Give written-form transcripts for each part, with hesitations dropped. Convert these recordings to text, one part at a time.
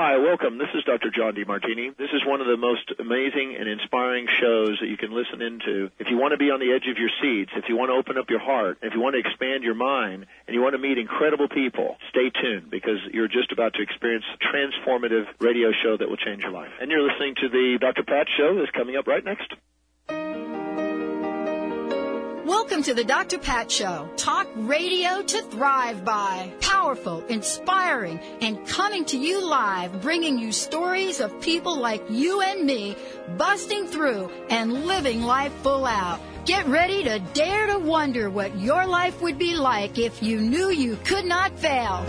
Hi, welcome. This is Dr. John DeMartini. This is one of the most amazing and inspiring shows that you can listen into. If you want to be on the edge of your seats, if you want to open up your heart, if you want to expand your mind, and you want to meet incredible people, stay tuned because you're just about to experience a transformative radio show that will change your life. And you're listening to the Dr. Pat Show that's coming up right next. Welcome to the Dr. Pat Show. Talk radio to thrive by. Powerful, inspiring, and coming to you live, bringing you stories of people like you and me busting through and living life full out. Get ready to dare to wonder what your life would be like if you knew you could not fail.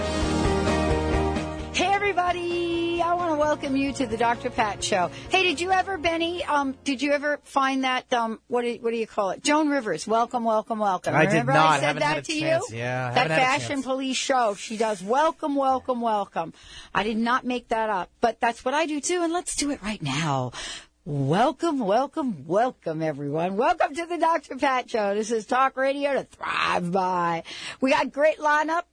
Hey, everybody. I want to welcome you to the Dr. Pat Show. Hey, did you ever, Benny, did you ever find that, what do you call it? Joan Rivers, welcome, welcome, welcome. I Remember did not. I said haven't that had a to chance. you? Yeah, I that haven't had a Fashion chance. Police show. She does welcome, welcome, welcome. I did not make that up, but that's what I do too, and let's do it right now. Welcome, welcome, welcome, everyone. Welcome to the Dr. Pat Show. This is Talk Radio to Thrive By. We got great lineup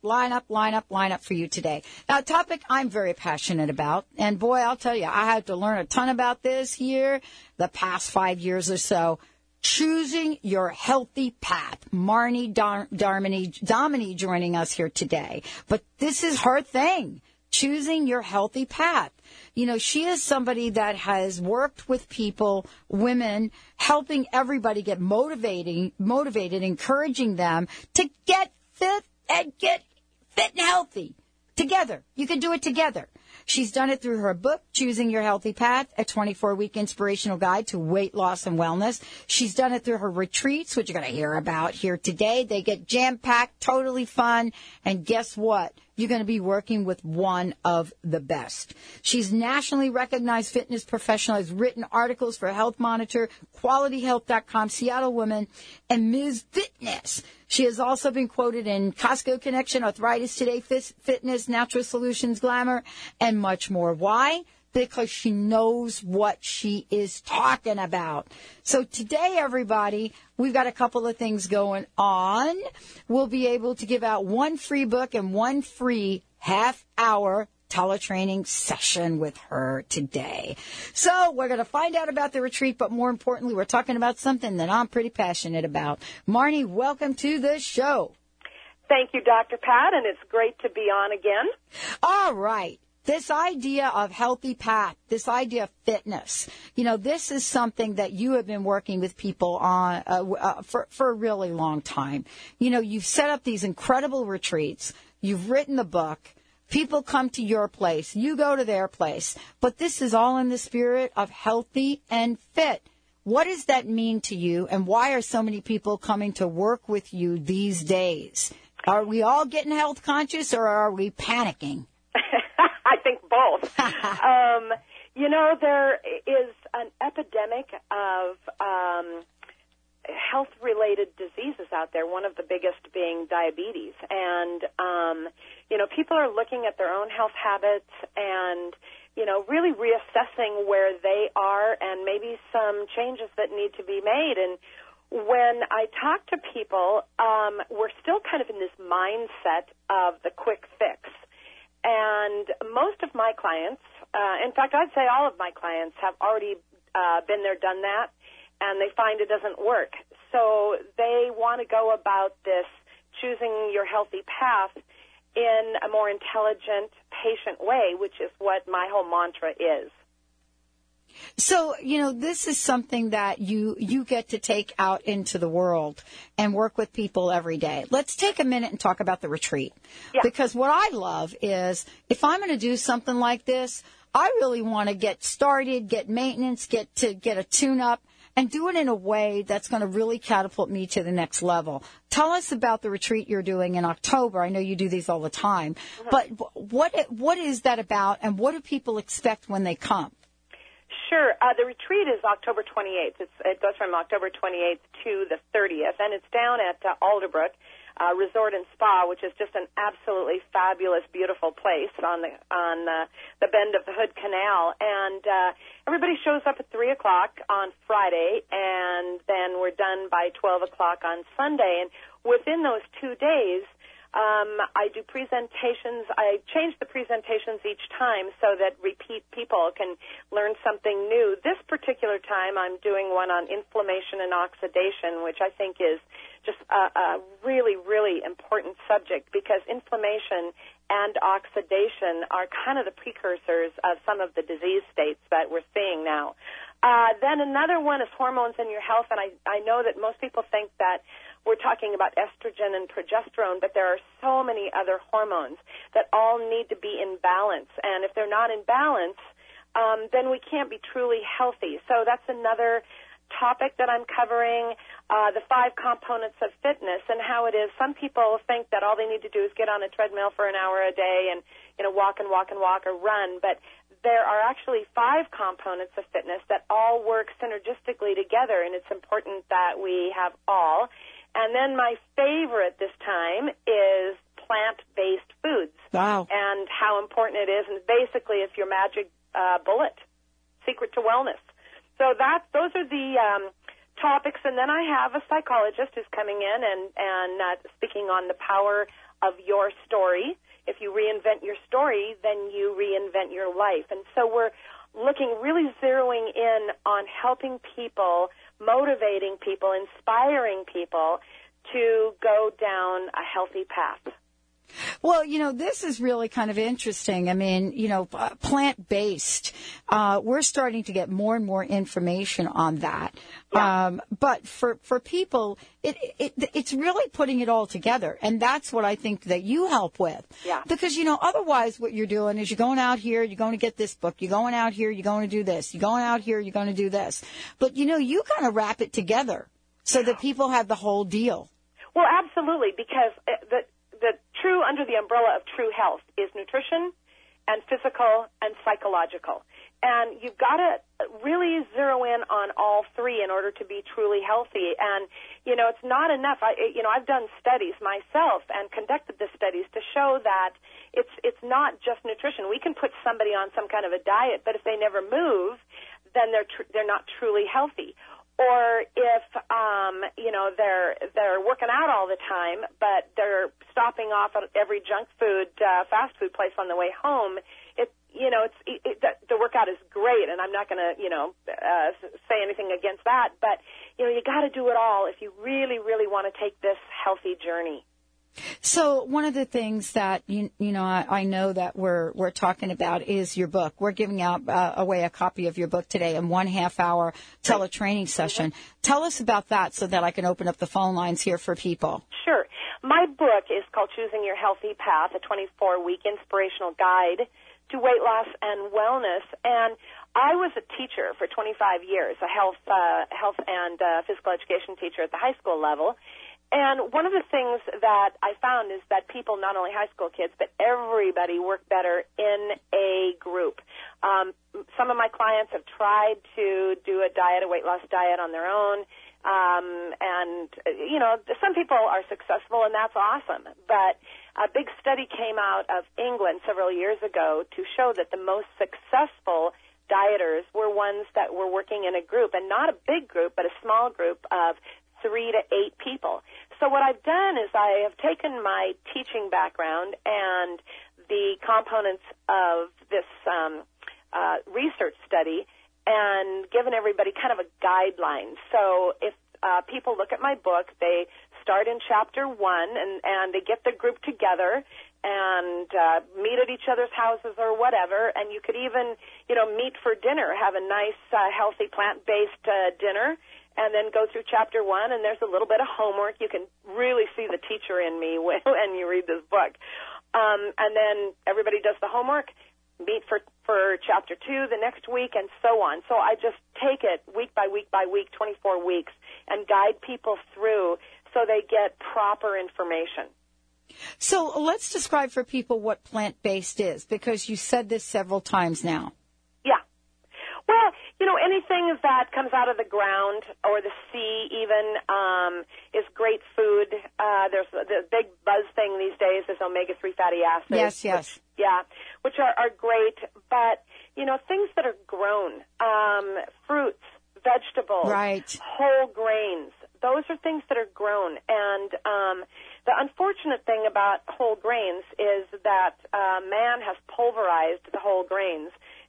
for you today. Now, a topic I'm very passionate about, and boy, I'll tell you, I had to learn a ton about this here the past 5 years or so. Choosing your healthy path. Marnie Domini joining us here today. But this is her thing. Choosing your healthy path. You know, she is somebody that has worked with people, women, helping everybody get motivated, encouraging them to get fit and healthy together. You can do it together. She's done it through her book, Choosing Your Healthy Path, a 24-week inspirational guide to weight loss and wellness. She's done it through her retreats, which you're going to hear about here today. They get jam-packed, totally fun, and guess what? You're going to be working with one of the best. She's nationally recognized fitness professional, has written articles for Health Monitor, QualityHealth.com, Seattle Women, and Ms. Fitness. She has also been quoted in Costco Connection, Arthritis Today, Fitness, Natural Solutions, Glamour, and much more. Why? Because she knows what she is talking about. So today, everybody, we've got a couple of things going on. We'll be able to give out one free book and one free half-hour teletraining session with her today. So we're going to find out about the retreat, but more importantly, we're talking about something that I'm pretty passionate about. Marnie, welcome to the show. Thank you, Dr. Pat, and it's great to be on again. All right. This idea of healthy path, this idea of fitness, you know, this is something that you have been working with people on for a really long time. You know, you've set up these incredible retreats. You've written the book. People come to your place. You go to their place. But this is all in the spirit of healthy and fit. What does that mean to you, and why are so many people coming to work with you these days? Are we all getting health conscious, or are we panicking? I think both. You know, there is an epidemic of health-related diseases out there, one of the biggest being diabetes. And, you know, people are looking at their own health habits and, you know, really reassessing where they are and maybe some changes that need to be made. And when I talk to people, we're still kind of in this mindset of the quick fix. And most of my clients, in fact, I'd say all of my clients have already been there, done that, and they find it doesn't work. So they want to go about this choosing your healthy path in a more intelligent, patient way, which is what my whole mantra is. So, you know, this is something that you get to take out into the world and work with people every day. Let's take a minute and talk about the retreat. Yeah. Because what I love is if I'm going to do something like this, I really want to get started, get maintenance, get a tune-up, and do it in a way that's going to really catapult me to the next level. Tell us about the retreat you're doing in October. I know you do these all the time. Mm-hmm. But what is that about, and what do people expect when they come? Sure. The retreat is October 28th. It goes from October 28th to the 30th, and it's down at Alderbrook Resort and Spa, which is just an absolutely fabulous, beautiful place on the bend of the Hood Canal. And everybody shows up at 3 o'clock on Friday, and then we're done by 12 o'clock on Sunday. And within those 2 days, I do presentations. I change the presentations each time so that repeat people can learn something new. This particular time, I'm doing one on inflammation and oxidation, which I think is just a really, really important subject, because inflammation and oxidation are kind of the precursors of some of the disease states that we're seeing now. Then another one is hormones in your health, and I know that most people think that we're talking about estrogen and progesterone, but there are so many other hormones that all need to be in balance. And if they're not in balance, then we can't be truly healthy. So that's another topic that I'm covering, the 5 components of fitness and how it is. Some people think that all they need to do is get on a treadmill for an hour a day and, walk and walk and walk or run, but there are actually 5 components of fitness that all work synergistically together, and it's important that we have all. And then my favorite this time is plant-based foods. Wow. And how important it is, and basically it's your magic bullet, secret to wellness. So those are the topics, and then I have a psychologist who's coming in and speaking on the power of your story. If you reinvent your story, then you reinvent your life. And so we're really zeroing in on helping people, motivating people, inspiring people to go down a healthy path. Well, this is really kind of interesting. I mean, plant-based, we're starting to get more and more information on that. Yeah. But for people, it's really putting it all together. And that's what I think that you help with. Yeah. Because, otherwise what you're doing is you're going out here, you're going to get this book, you're going out here, you're going to do this, you're going out here, you're going to do this. But, you kind of wrap it together so that people have the whole deal. Well, absolutely, because the true, under the umbrella of true health, is nutrition and physical and psychological. And you've got to really zero in on all 3 in order to be truly healthy. And, it's not enough. I've done studies myself and conducted the studies to show that it's not just nutrition. We can put somebody on some kind of a diet, but if they never move, then they're not truly healthy. Or if, they're working out all the time, but they're stopping off at every junk food, fast food place on the way home, the workout is great, and I'm not going to, say anything against that, but, you got to do it all if you really, really want to take this healthy journey. So one of the things that, I know that we're talking about is your book. We're giving out away a copy of your book today in 1.5 hour teletraining session. Tell us about that so that I can open up the phone lines here for people. Sure. My book is called Choosing Your Healthy Path, a 24-week inspirational guide to weight loss and wellness. And I was a teacher for 25 years, a health and physical education teacher at the high school level. And one of the things that I found is that people, not only high school kids, but everybody work better in a group. Some of my clients have tried to do a weight loss diet on their own. And some people are successful, and that's awesome. But a big study came out of England several years ago to show that the most successful dieters were ones that were working in a group, and not a big group, but a small group of 3 to 8 people. So what I've done is I have taken my teaching background and the components of this research study and given everybody kind of a guideline. So if people look at my book, they start in chapter 1 and they get the group together and meet at each other's houses or whatever, and you could even, meet for dinner, have a nice, healthy, plant-based dinner, and then go through chapter 1, and there's a little bit of homework. You can really see the teacher in me when you read this book. And then everybody does the homework, meet for chapter 2 the next week, and so on. So I just take it week by week by week, 24 weeks, and guide people through so they get proper information. So let's describe for people what plant-based is, because you said this several times now. Yeah. Well, anything that comes out of the ground or the sea even is great food. There's the big buzz thing these days is omega-3 fatty acids. Yes. Which are great. But, things that are grown, fruits, vegetables, right, whole grains, those are things that are grown. And the unfortunate thing about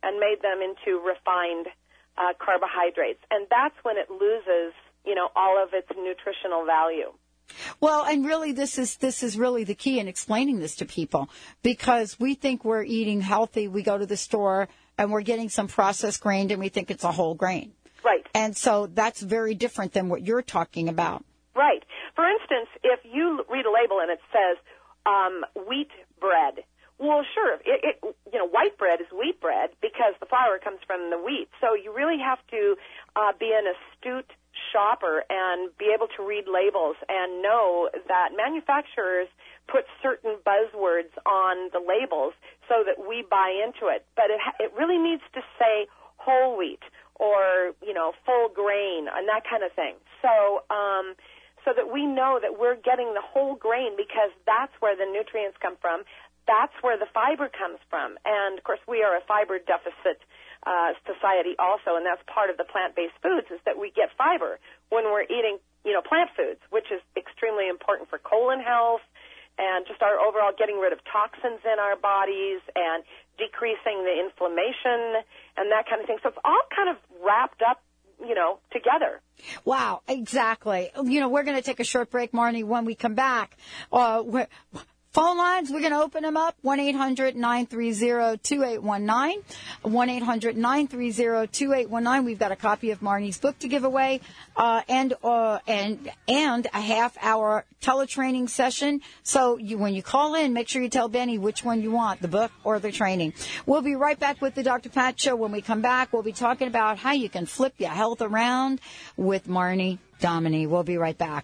and made them into refined carbohydrates. And that's when it loses, all of its nutritional value. Well, and really this is really the key in explaining this to people, because we think we're eating healthy. We go to the store and we're getting some processed grain and we think it's a whole grain. Right. And so that's very different than what you're talking about. Right. For instance, if you read a label and it says wheat bread, well, sure, white bread is wheat bread because the flour comes from the wheat. So you really have to be an astute shopper and be able to read labels and know that manufacturers put certain buzzwords on the labels so that we buy into it. But it really needs to say whole wheat or, full grain and that kind of thing. So that we know that we're getting the whole grain, because that's where the nutrients come from. That's where the fiber comes from. And, of course, we are a fiber deficit society also, and that's part of the plant-based foods is that we get fiber when we're eating, plant foods, which is extremely important for colon health and just our overall getting rid of toxins in our bodies and decreasing the inflammation and that kind of thing. So it's all kind of wrapped up, together. Wow, exactly. We're going to take a short break, Marnie. When we come back, phone lines, we're going to open them up, 1-800-930-2819, 1-800-930-2819. We've got a copy of Marnie's book to give away, and a half-hour teletraining session. So when you call in, make sure you tell Benny which one you want, the book or the training. We'll be right back with the Dr. Pat Show. When we come back, we'll be talking about how you can flip your health around with Marnie Dominy. We'll be right back.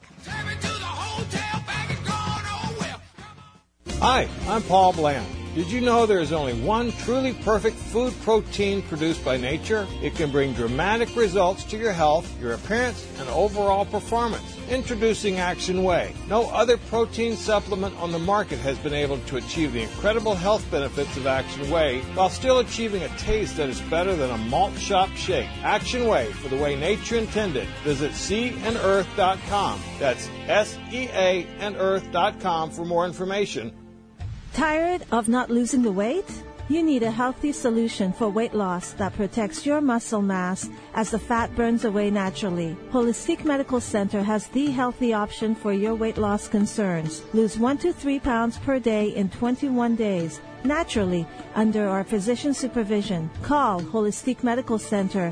Hi, I'm Paul Bland. Did you know there is only one truly perfect food protein produced by nature? It can bring dramatic results to your health, your appearance, and overall performance. Introducing Action Whey. No other protein supplement on the market has been able to achieve the incredible health benefits of Action Whey while still achieving a taste that is better than a malt shop shake. Action Whey, for the way nature intended. Visit seaandearth.com. That's SEAandearth.com for more information. Tired of not losing the weight? You need a healthy solution for weight loss that protects your muscle mass as the fat burns away naturally. Holistic Medical Center has the healthy option for your weight loss concerns. Lose 1 to 3 pounds per day in 21 days, naturally, under our physician supervision. Call Holistic Medical Center,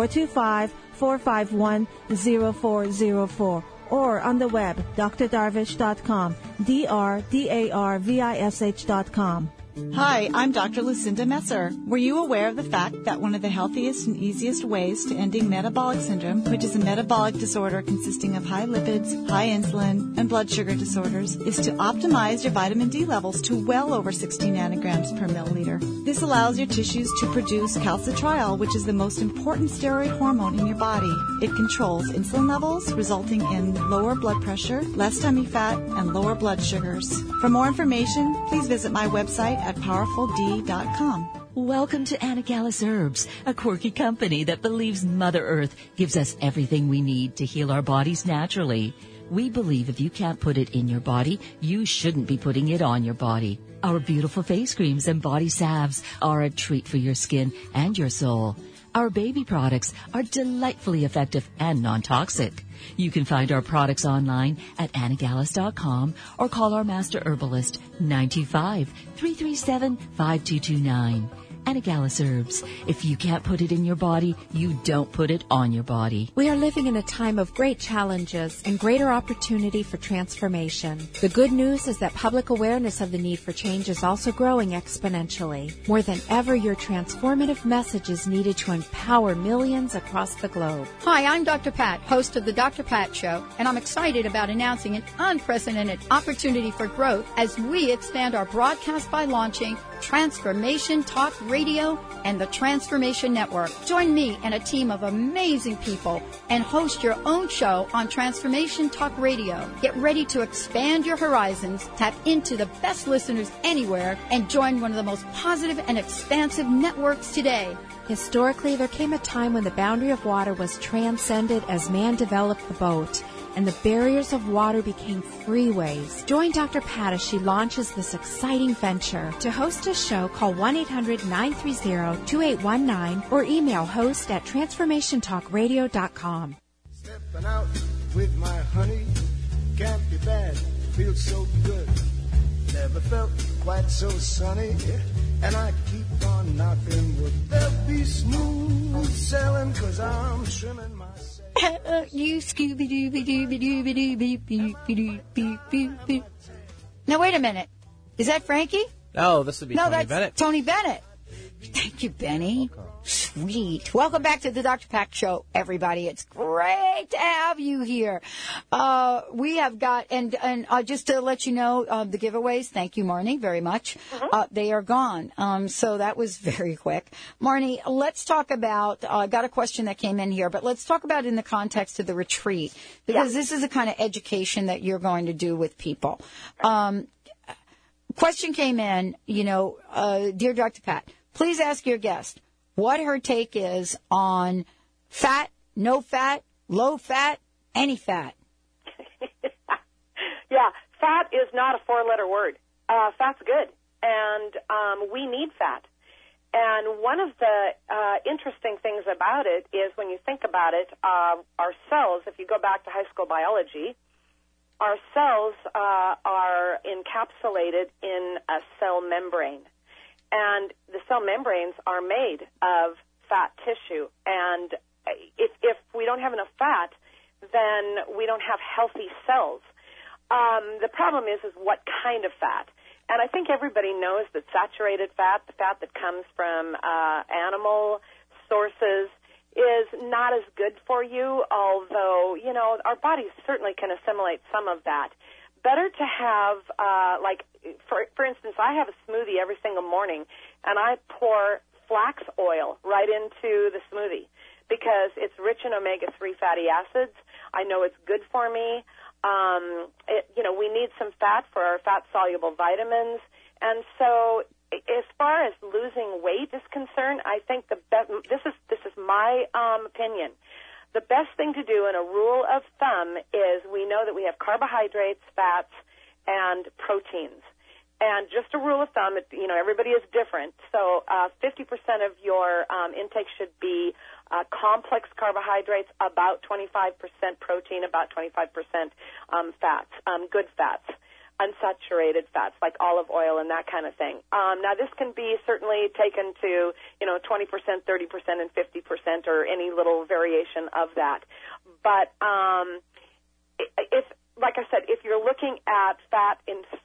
425-451-0404. or on the web, drdarvish.com, drdarvish.com. Hi, I'm Dr. Lucinda Messer. Were you aware of the fact that one of the healthiest and easiest ways to ending metabolic syndrome, which is a metabolic disorder consisting of high lipids, high insulin, and blood sugar disorders, is to optimize your vitamin D levels to well over 60 nanograms per milliliter? This allows your tissues to produce calcitriol, which is the most important steroid hormone in your body. It controls insulin levels, resulting in lower blood pressure, less tummy fat, and lower blood sugars. For more information, please visit my website at PowerfulD.com. Welcome to Anagallus Herbs, a quirky company that believes Mother Earth gives us everything we need to heal our bodies naturally. We believe if you can't put it in your body, you shouldn't be putting it on your body. Our beautiful face creams and body salves are a treat for your skin and your soul. Our baby products are delightfully effective and non-toxic. You can find our products online at Anagallus.com or call our master herbalist 925-337-5229. Anagallus Herbs. If you can't put it in your body, you don't put it on your body. We are living in a time of great challenges and greater opportunity for transformation. The good news is that public awareness of the need for change is also growing exponentially. More than ever, your transformative message is needed to empower millions across the globe. Hi, I'm Dr. Pat, host of the Dr. Pat Show, and I'm excited about announcing an unprecedented opportunity for growth as we expand our broadcast by launching Transformation Talk Radio and the Transformation Network. Join me and a team of amazing people and host your own show on Transformation Talk Radio. Get ready to expand your horizons, tap into the best listeners anywhere, and join one of the most positive and expansive networks today. Historically, there came a time when the boundary of water was transcended as man developed the boat. and the barriers of water became freeways. Join Dr. Pat as she launches this exciting venture. To host a show, call 1-800-930-2819 or email host@transformationtalkradio.com. Stepping out with my honey can't be bad, feels so good. Never felt quite so sunny, and I keep on knocking wood. There'll be smooth sailing, 'cause I'm trimming my sail. You Scooby-Doo. Now, wait a minute. Is that Frankie? No, this would be Tony that's Bennett. Tony Bennett. Thank you, Benny. Sweet. Welcome back to the Dr. Pat Show, everybody. It's great to have you here. We have got, and just to let you know, the giveaways, thank you, Marnie, very much. They are gone. So that was very quick. Marnie, let's talk about, I got a question that came in here, but let's talk about in the context of the retreat, because this is the kind of education that you're going to do with people. Question came in, dear Dr. Pat, please ask your guest what her take is on fat, no fat, low fat, any fat. Yeah, fat is not a four-letter word. Fat's good, and we need fat. And one of the interesting things about it is when you think about it, our cells, if you go back to high school biology, our cells are encapsulated in a cell membrane. And the cell membranes are made of fat tissue. And if we don't have enough fat, then we don't have healthy cells. The problem is what kind of fat. And I think everybody knows that saturated fat, the fat that comes from animal sources, is not as good for you, although, our bodies certainly can assimilate some of that. Better to have, for instance, I have a smoothie every single morning, and I pour flax oil right into the smoothie because it's rich in omega-3 fatty acids. I know it's good for me. We need some fat for our fat-soluble vitamins. And so as far as losing weight is concerned, I think the best, this is my opinion. The best thing to do in a rule of thumb is we know that we have carbohydrates, fats, and proteins. And just a rule of thumb, everybody is different. So 50% of your intake should be complex carbohydrates, about 25% protein, about 25% fats, good fats, unsaturated fats like olive oil and that kind of thing. Now, this can be certainly taken to, 20%, 30%, and 50% or any little variation of that. But if, like I said, if you're looking at fat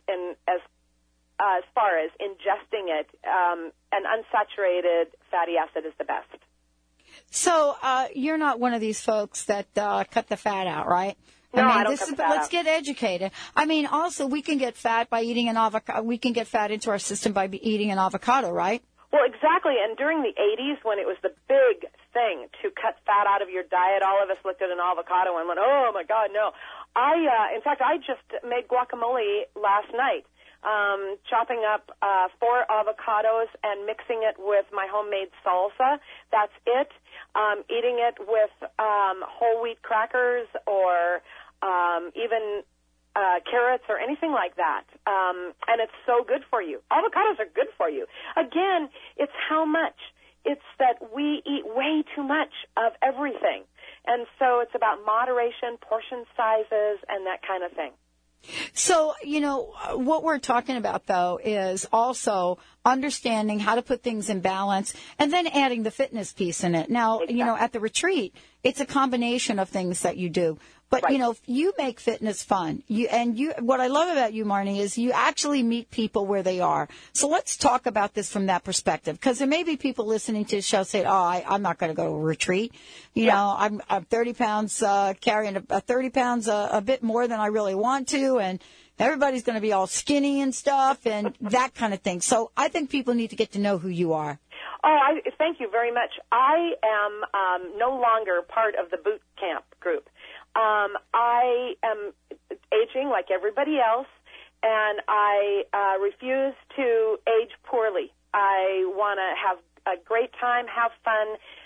as far as ingesting it, an unsaturated fatty acid is the best. So you're not one of these folks that cut the fat out, right? No, I don't cut the fat let's out. get educated. I mean, also, we can get fat by eating an avocado. We can get fat into our system by eating an avocado, right? Well, exactly. And during the 80s, when it was the big thing to cut fat out of your diet, all of us looked at an avocado and went, oh, my God, no. In fact, I just made guacamole last night, chopping up 4 avocados and mixing it with my homemade salsa. That's it. Eating it with whole wheat crackers or even carrots or anything like that. And it's so good for you. Avocados are good for you. Again, it's how much. It's that we eat way too much of everything. And so it's about moderation, portion sizes, and that kind of thing. So, what we're talking about, though, is also understanding how to put things in balance and then adding the fitness piece in it. Now, Exactly. At the retreat, it's a combination of things that you do. But, Right. You make fitness fun. What I love about you, Marnie, is you actually meet people where they are. So let's talk about this from that perspective, because there may be people listening to the show say, I'm not going to go to a retreat. I'm 30 pounds, carrying 30 pounds, a bit more than I really want to. And everybody's going to be all skinny and stuff and that kind of thing. So I think people need to get to know who you are. Thank you very much. I am no longer part of the boot camp group. I am aging like everybody else, and I refuse to age poorly. I want to have a great time, have fun,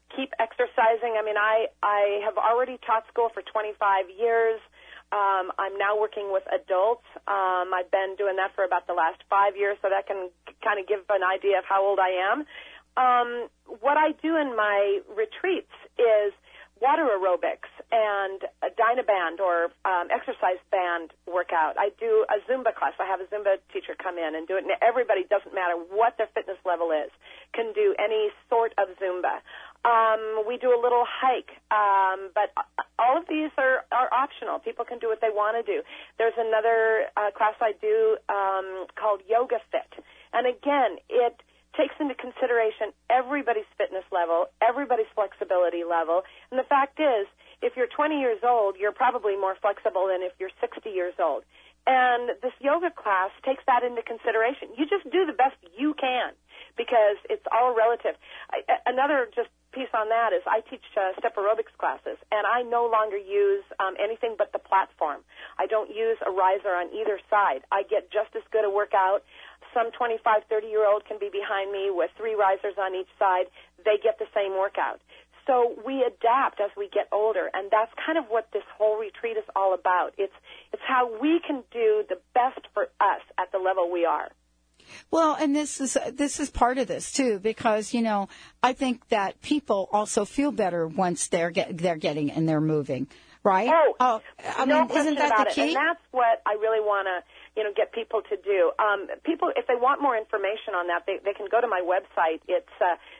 keep exercising. I mean, I have already taught school for 25 years. I'm now working with adults. I've been doing that for about the last 5 years, so that can kind of give an idea of how old I am. What I do in my retreats is water aerobics and a Dynaband or exercise band workout. I do a Zumba class. I have a Zumba teacher come in and do it. And everybody, doesn't matter what their fitness level is, can do any sort of Zumba. We do a little hike, but all of these are optional. People can do what they want to do. There's another class I do called Yoga Fit. And again, it takes into consideration everybody's fitness level, everybody's flexibility level. And the fact is, if you're 20 years old, you're probably more flexible than if you're 60 years old. And this yoga class takes that into consideration. You just do the best you can because it's all relative. Another just piece on that is I teach step aerobics classes, and I no longer use anything but the platform. I don't use a riser on either side. I get just as good a workout. Some 25, 30-year-old can be behind me with 3 risers on each side. They get the same workout. So we adapt as we get older, and that's kind of what this whole retreat is all about. It's how we can do the best for us at the level we are. Well, and this is part of this too, because I think that people also feel better once they're getting and they're moving, right? I mean, isn't that the key? And that's what I really want to get people to do. People, if they want more information on that, they can go to my website. It's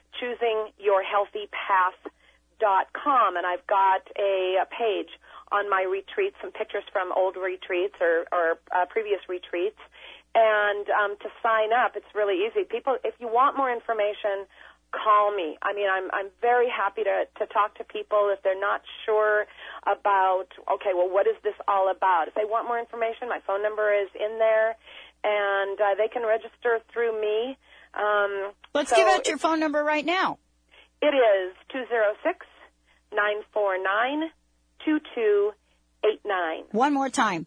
choosingyourhealthypath.com, and I've got a page on my retreats, some pictures from old retreats or previous retreats. And to sign up, it's really easy. People, if you want more information, call me. I mean, I'm very happy to talk to people if they're not sure about, okay, well, what is this all about? If they want more information, my phone number is in there, and they can register through me. Let's give out your phone number right now. It is 206-949-2289. One more time.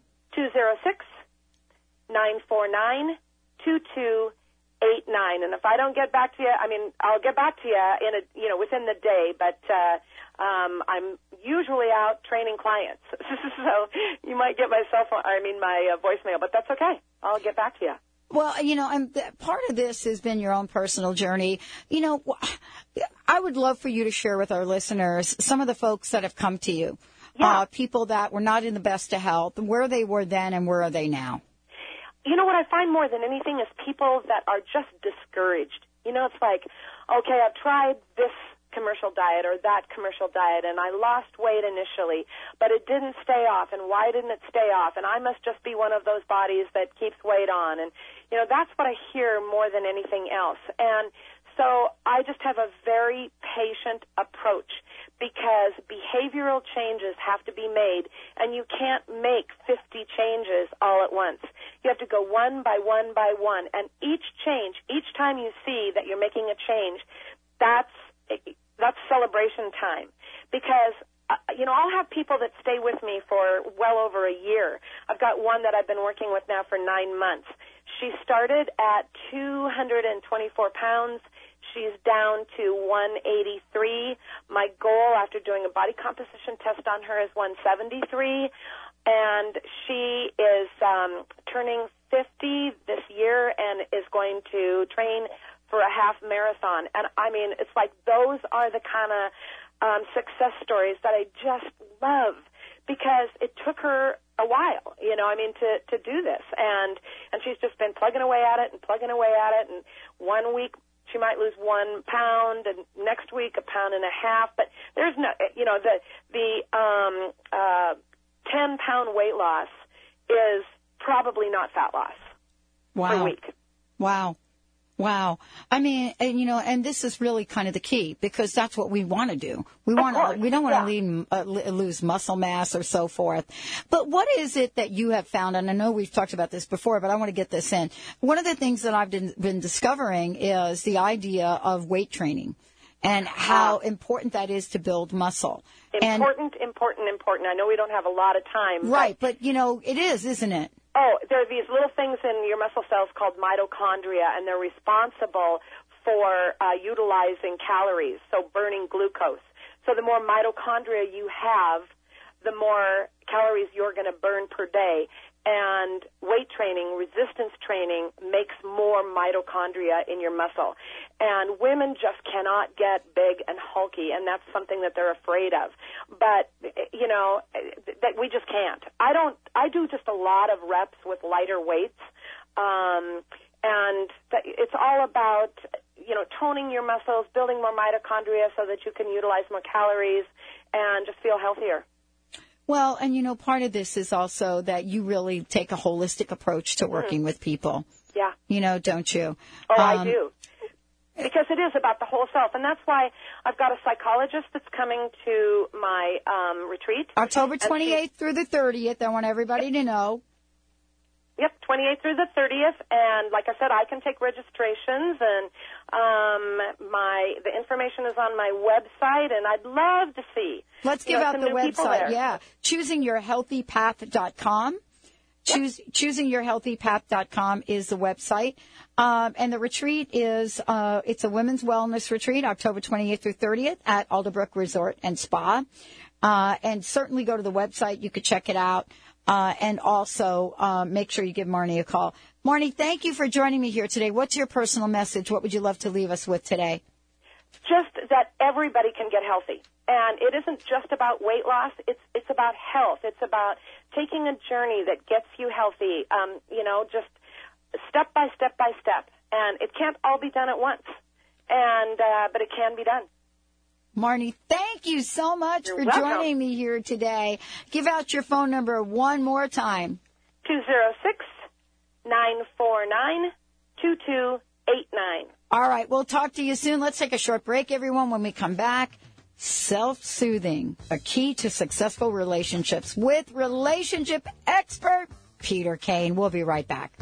206-949-2289. And if I don't get back to you, I mean, I'll get back to you within the day, but I'm usually out training clients. So you might get my my voicemail, but that's okay. I'll get back to you. Well, and part of this has been your own personal journey. I would love for you to share with our listeners some of the folks that have come to you, people that were not in the best of health, where they were then and where are they now? What I find more than anything is people that are just discouraged. It's like, okay, I've tried this commercial diet or that commercial diet, and I lost weight initially, but it didn't stay off, and why didn't it stay off? And I must just be one of those bodies that keeps weight on. And, that's what I hear more than anything else. And so I just have a very patient approach because behavioral changes have to be made, and you can't make 50 changes all at once. You have to go one by one by one, and each change, each time you see that you're making a change, that's celebration time. Because I'll have people that stay with me for well over a year. I've got one that I've been working with now for 9 months. She started at 224 pounds. She's down to 183. My goal after doing a body composition test on her is 173. And she is turning 50 this year and is going to train for a half marathon. And, I mean, it's like those are the kind of success stories that I just love because it took her a while, to do this. And she's just been plugging away at it. And 1 week she might lose 1 pound, and next week 1.5 pounds. But there's no, the 10-pound weight loss is probably not fat loss per week. Wow. I mean, and this is really kind of the key because that's what we want to do. We don't want to lose muscle mass or so forth. But what is it that you have found? And I know we've talked about this before, but I want to get this in. One of the things that I've been discovering is the idea of weight training and how important that is to build muscle. Important. I know we don't have a lot of time. Right, but it is, isn't it? Oh, there are these little things in your muscle cells called mitochondria, and they're responsible for utilizing calories, so burning glucose. So the more mitochondria you have, the more calories you're going to burn per day. And weight training, resistance training, makes more mitochondria in your muscle. And women just cannot get big and hulky, and that's something that they're afraid of. But, you know, that we just can't. I do just a lot of reps with lighter weights, and it's all about, you know, toning your muscles, building more mitochondria so that you can utilize more calories and just feel healthier. Well, and, you know, part of this is also that you really take a holistic approach to working with people. Yeah. You know, don't you? Oh, I do. Because it is about the whole self. And that's why I've got a psychologist that's coming to my retreat. October 28th through the 30th. I want everybody to know. Yep, 28th through the 30th. And like I said, I can take registrations, and the information is on my website, and I'd love to see. Let's give out the website. Yeah, choosingyourhealthypath.com. Choosingyourhealthypath.com is the website. And the retreat is, it's a women's wellness retreat, October 28th through 30th at Alderbrook Resort and Spa. And certainly go to the website. You could check it out. And also make sure you give Marnie a call. Marnie, thank you for joining me here today. What's your personal message? What would you love to leave us with today? Just that everybody can get healthy. And it isn't just about weight loss. It's about health. It's about taking a journey that gets you healthy, you know, just step by step by step. And it can't all be done at once. And but it can be done. Marnie, thank you so much You're for welcome. joining me here today. Give out your phone number one more time. 206-949-2289. All right, we'll talk to you soon. Let's take a short break, everyone. When we come back, self-soothing, a key to successful relationships with relationship expert Peter Kane. We'll be right back.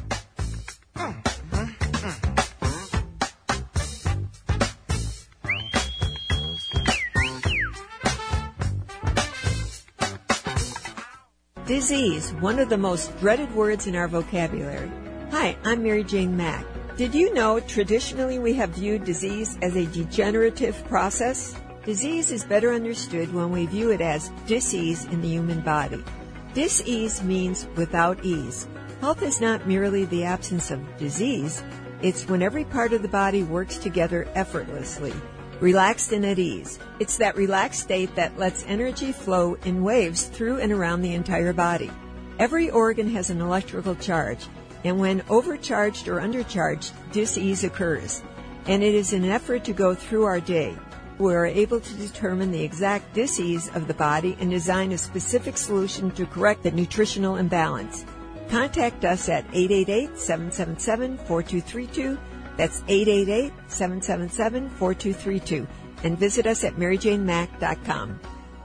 Disease, one of the most dreaded words in our vocabulary. Hi, I'm Mary Jane Mack. Did you know traditionally we have viewed disease as a degenerative process? Disease is better understood when we view it as dis-ease in the human body. Dis-ease means without ease. Health is not merely the absence of disease, it's when every part of the body works together effortlessly, relaxed and at ease. It's that relaxed state that lets energy flow in waves through and around the entire body. Every organ has an electrical charge, and when overcharged or undercharged, dis-ease occurs. And it is an effort to go through our day. We are able to determine the exact dis-ease of the body and design a specific solution to correct the nutritional imbalance. Contact us at 888-777-4232. That's 888-777-4232. And visit us at maryjanemack.com.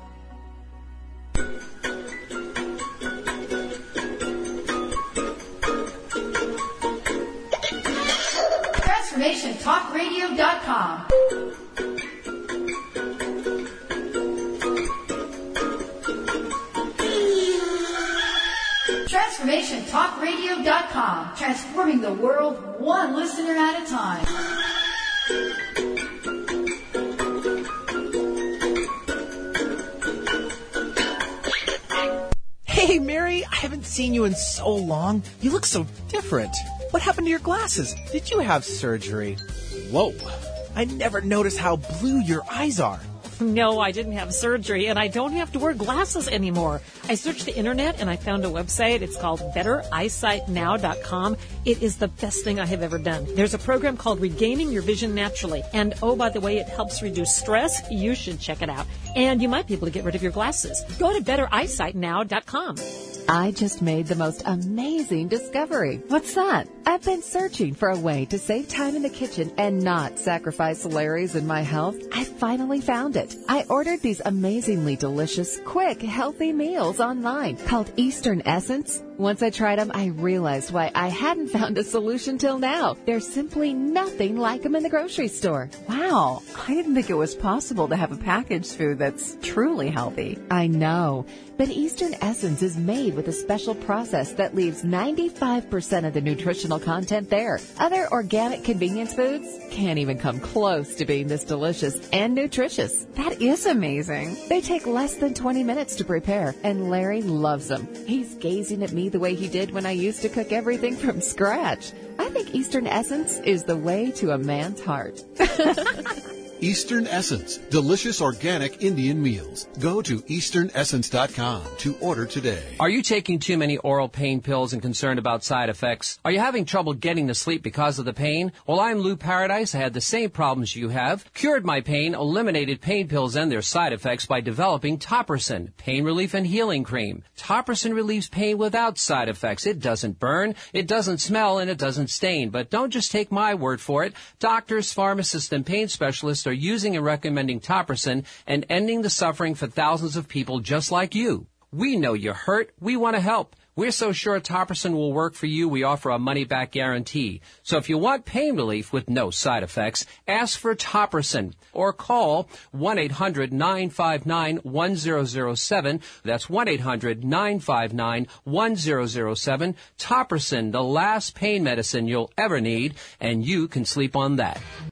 TransformationTalkRadio.com. TransformationTalkRadio.com. Transforming the world one listener at a time. Hey, Mary, I haven't seen you in so long. You look so different. What happened to your glasses? Did you have surgery? Whoa, I never noticed how blue your eyes are. No, I didn't have surgery, and I don't have to wear glasses anymore. I searched the internet, and I found a website. It's called BetterEyesightNow.com. It is the best thing I have ever done. There's a program called Regaining Your Vision Naturally. And, oh, by the way, it helps reduce stress. You should check it out. And you might be able to get rid of your glasses. Go to BetterEyesightNow.com. I just made the most amazing discovery. What's that? I've been searching for a way to save time in the kitchen and not sacrifice Larry's in my health. I finally found it. I ordered these amazingly delicious, quick, healthy meals online called Eastern Essence. Once I tried them, I realized why I hadn't found a solution till now. There's simply nothing like them in the grocery store. Wow, I didn't think it was possible to have a packaged food that's truly healthy. I know, but Eastern Essence is made with a special process that leaves 95% of the nutritional content there. Other organic convenience foods can't even come close to being this delicious and nutritious. That is amazing. They take less than 20 minutes to prepare, and Larry loves them. He's gazing at me the way he did when I used to cook everything from scratch. I think Eastern Essence is the way to a man's heart. Eastern Essence, delicious organic Indian meals. Go to easternessence.com to order today. Are you taking too many oral pain pills and concerned about side effects? Are you having trouble getting to sleep because of the pain? Well, I'm Lou Paradise. I had the same problems you have. Cured my pain, eliminated pain pills and their side effects by developing Topricin, pain relief and healing cream. Topricin relieves pain without side effects. It doesn't burn, it doesn't smell, and it doesn't stain. But don't just take my word for it. Doctors, pharmacists, and pain specialists are using and recommending Topricin and ending the suffering for thousands of people just like you. We know you're hurt. We want to help. We're so sure Topricin will work for you, we offer a money-back guarantee. So if you want pain relief with no side effects, ask for Topricin or call 1-800-959-1007. That's 1-800-959-1007. Topricin, the last pain medicine you'll ever need, and you can sleep on that.